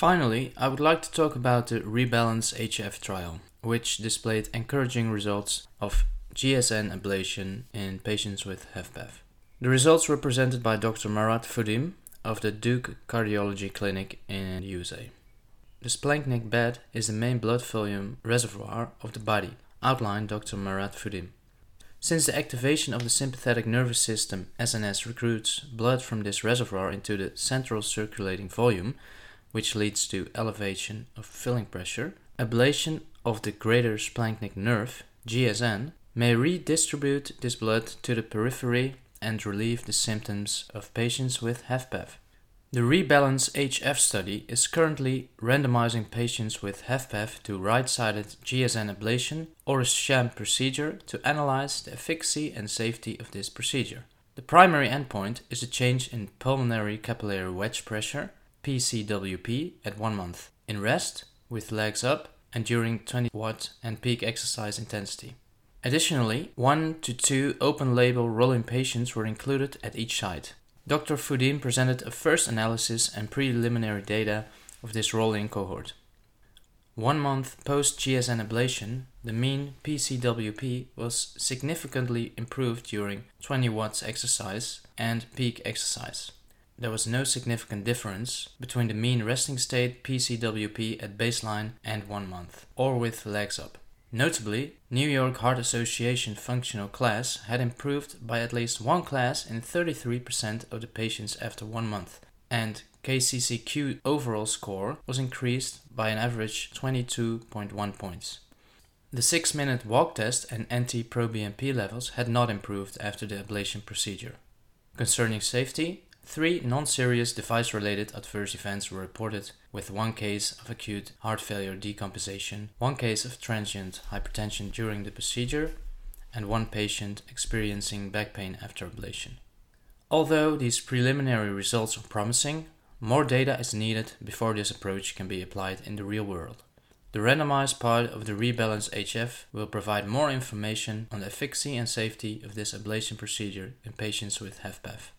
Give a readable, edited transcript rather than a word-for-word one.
Finally, I would like to talk about the Rebalance HF trial, which displayed encouraging results of GSN ablation in patients with HFpEF. The results were presented by Dr. Marat Foudim of the Duke Cardiology Clinic in the USA. The splanchnic bed is the main blood volume reservoir of the body, outlined Dr. Marat Foudim. Since the activation of the sympathetic nervous system SNS recruits blood from this reservoir into the central circulating volume, which leads to elevation of filling pressure, ablation of the greater splanchnic nerve, GSN, may redistribute this blood to the periphery and relieve the symptoms of patients with HFpEF. The Rebalance HF study is currently randomizing patients with HFpEF to right-sided GSN ablation or a sham procedure to analyze the efficacy and safety of this procedure. The primary endpoint is a change in pulmonary capillary wedge pressure, PCWP, at 1 month, in rest, with legs up, and during 20 watt and peak exercise intensity. Additionally, 1 to 2 open-label rolling patients were included at each site. Dr. Foudim presented a first analysis and preliminary data of this rolling cohort. 1 month post-GSN ablation, the mean PCWP was significantly improved during 20 watts exercise and peak exercise. There was no significant difference between the mean resting state PCWP at baseline and 1 month, or with legs up. Notably, New York Heart Association functional class had improved by at least one class in 33% of the patients after 1 month, and KCCQ overall score was increased by an average 22.1 points. The 6-minute walk test and NT-proBNP levels had not improved after the ablation procedure. Concerning safety, 3 non-serious device-related adverse events were reported, with 1 case of acute heart failure decompensation, 1 case of transient hypertension during the procedure, and 1 patient experiencing back pain after ablation. Although these preliminary results are promising, more data is needed before this approach can be applied in the real world. The randomized part of the Rebalance HF will provide more information on the efficacy and safety of this ablation procedure in patients with HFpEF.